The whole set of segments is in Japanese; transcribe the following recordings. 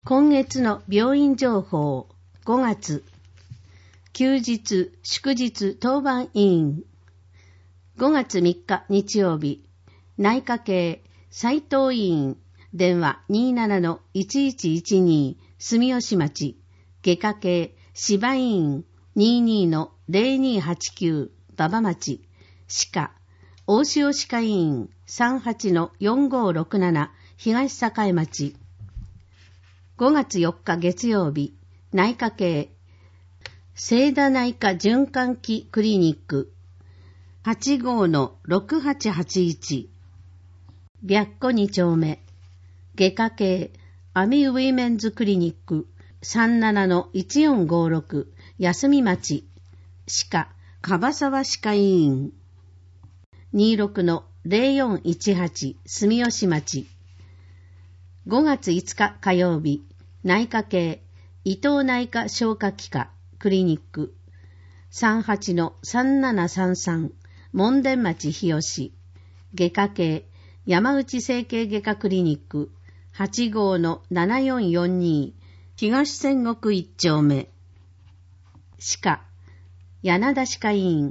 今月の病院情報。5月。休日、祝日当番委員。5月3日日曜日。内科系斉藤委員。電話 27-1112 住吉町。外科系芝委員 22-0289 馬場町。歯科大塩歯科委員 38-4567 東栄町。5月4日月曜日、内科系、聖田内科循環器クリニック、85-6881、白子2丁目、外科系、アミウィメンズクリニック、37-1456、休町、歯科、樺沢歯科医院、26-0418、住吉町。5月5日火曜日、内科系、伊藤内科消化器科クリニック 38-3733 門田町日吉。外科系、山内整形外科クリニック 85-7442 東仙石一丁目。歯科、柳田歯科医院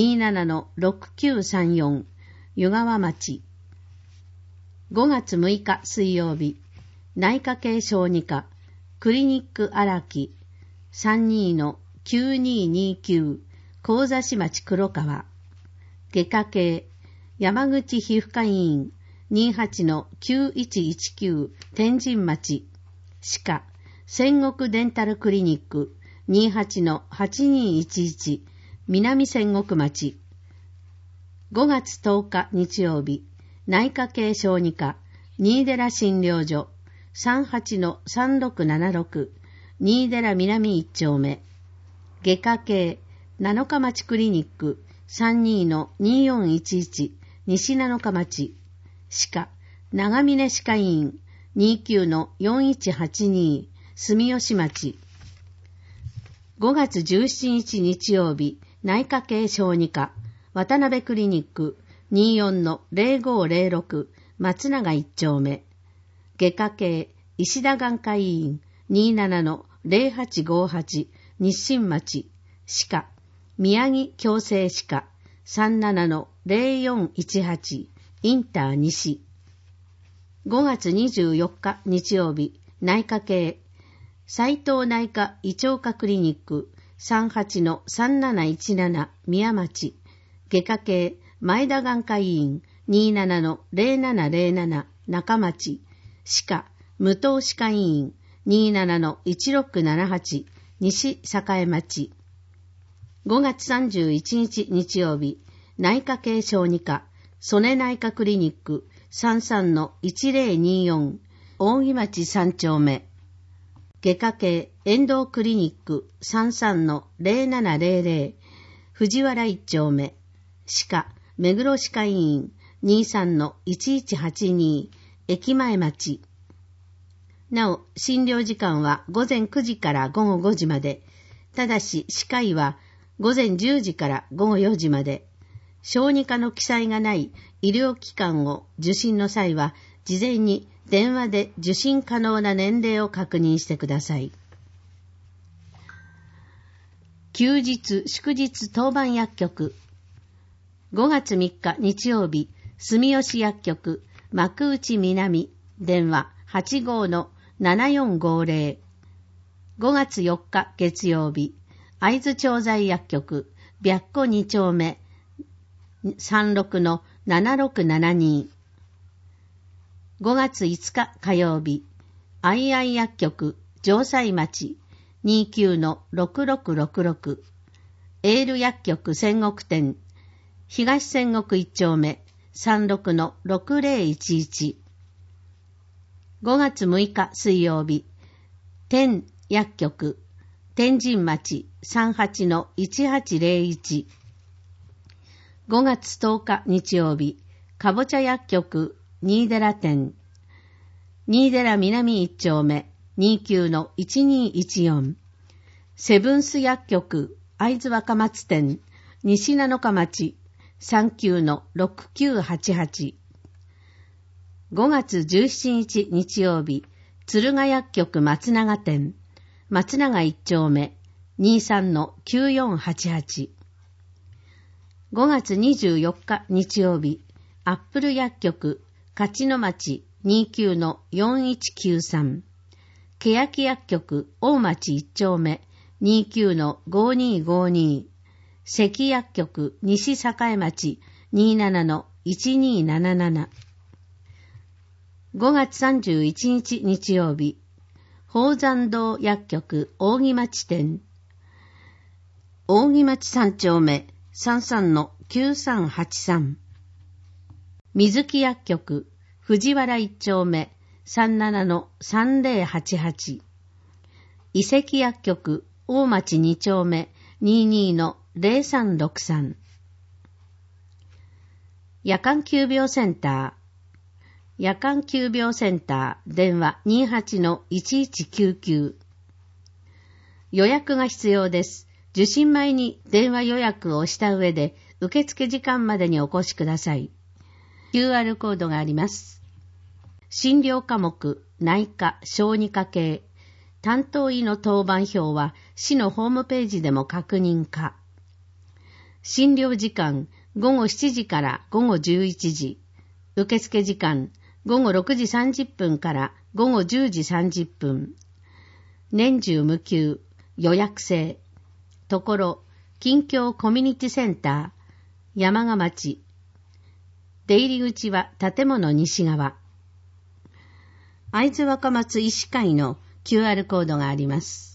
27-6934 湯川町。5月6日水曜日、内科系小児科、クリニック荒木、32-9229、神座市町黒川。外科系、山口皮膚科医院、28-9119、天神町。歯科、仙石デンタルクリニック、28-8211、南仙石町。5月10日日曜日、内科系小児科、新寺診療所、38-3676、新寺南一丁目。外科系、七日町クリニック、32-2411、西七日町。歯科、長峰歯科医院、29-4182、住吉町。5月17日日曜日、内科系小児科、渡辺クリニック、24-0506、松永一丁目。外科系、石田眼科医院、27-0858、日清町。歯科、宮城矯正歯科、37-0418、インター西。5月24日日曜日、内科系、斉藤内科胃腸科クリニック、38-3717、宮町。外科系、前田眼科医院、27-0707、中町。歯科、武藤歯科医院、27-1678、西栄町。5月31日日曜日、内科系小児科、曽根内科クリニック、33-1024、大木町3丁目。外科系、遠藤クリニック、33-0700、藤原1丁目。歯科、目黒歯科医院、23-1182、駅前町。なお、診療時間は午前9時から午後5時まで。ただし、歯科医は午前10時から午後4時まで。小児科の記載がない医療機関を受診の際は、事前に電話で受診可能な年齢を確認してください。休日、祝日当番薬局。5月3日日曜日、住吉薬局、幕内南、電話 85-7450。5月4日月曜日、会津調剤薬局、白子2丁目、36-7672。5月5日火曜日、愛愛薬局、城西町、29-6666。エール薬局仙石店、東仙石一丁目、36-6011。5月6日水曜日、天薬局、天神町 38-1801。5月10日日曜日、かぼちゃ薬局、新寺店、新寺南一丁目、29-1214。セブンス薬局、会津若松店、西七日町、39-6988。5月17日日曜日、 敦賀薬局松永店、松永1丁目 23-9488。5月24日日曜日、アップル薬局勝野町 29-4193。欅薬局大町1丁目 29-5252。関薬局西栄町 27-1277。5月31日日曜日、宝山堂薬局扇町店、扇町3丁目 33-9383。水木薬局藤原1丁目 37-3088。遺跡薬局大町2丁目 22-0363。夜間急病センター、夜間急病センター電話 28-1199。予約が必要です。受診前に電話予約をした上で受付時間までにお越しください。QR コードがあります。診療科目、内科、小児科系、担当医の当番表は市のホームページでも確認可。診療時間、午後7時から午後11時。受付時間、午後6時30分から午後10時30分。年中無休、予約制。ところ、近郷コミュニティセンター、山鹿町。出入り口は建物西側。会津若松医師会の QR コードがあります。